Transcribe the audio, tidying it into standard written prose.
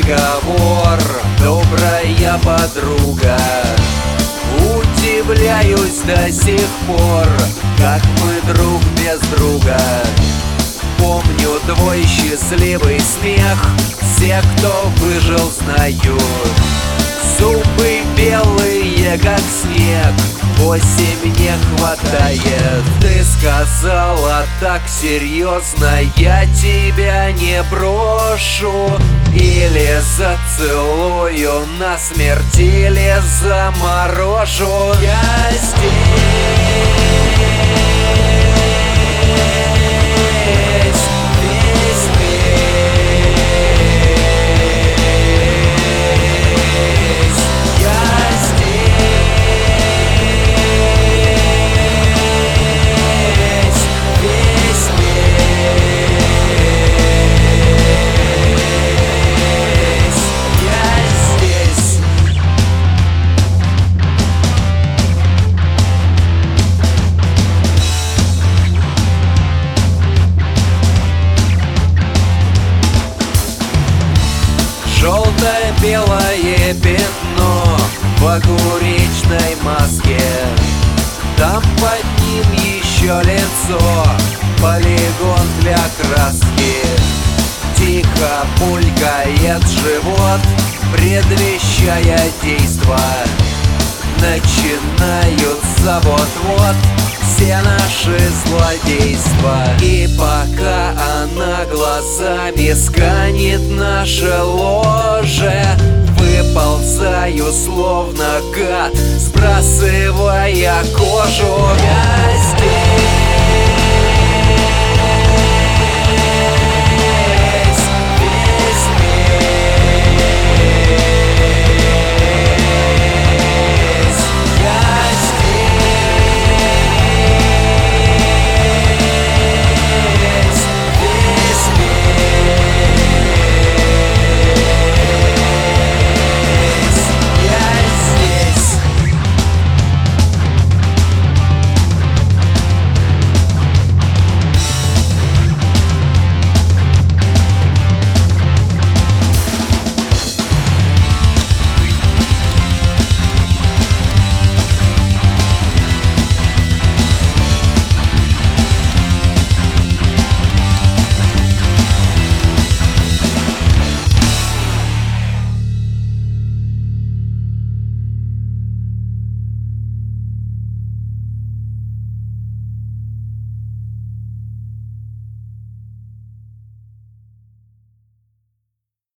разговор, добрая подруга. Удивляюсь до сих пор, как мы друг без друга. Помню твой счастливый смех, все, кто выжил, знают. Зубы белые, как снег, осень не хватает. Ты сказала так серьезно: я тебя не брошу. Или зацелую насмерть, или заморожу. Я желто-белое пятно в огуречной маске. Там под ним еще лицо, полигон для краски. Тихо булькает живот, предвещая действо. Начинаются вот-вот все наши злодейства. И пока она глазами сканит наше ложе, выползаю словно гад, сбрасывая кожу. Я здесь.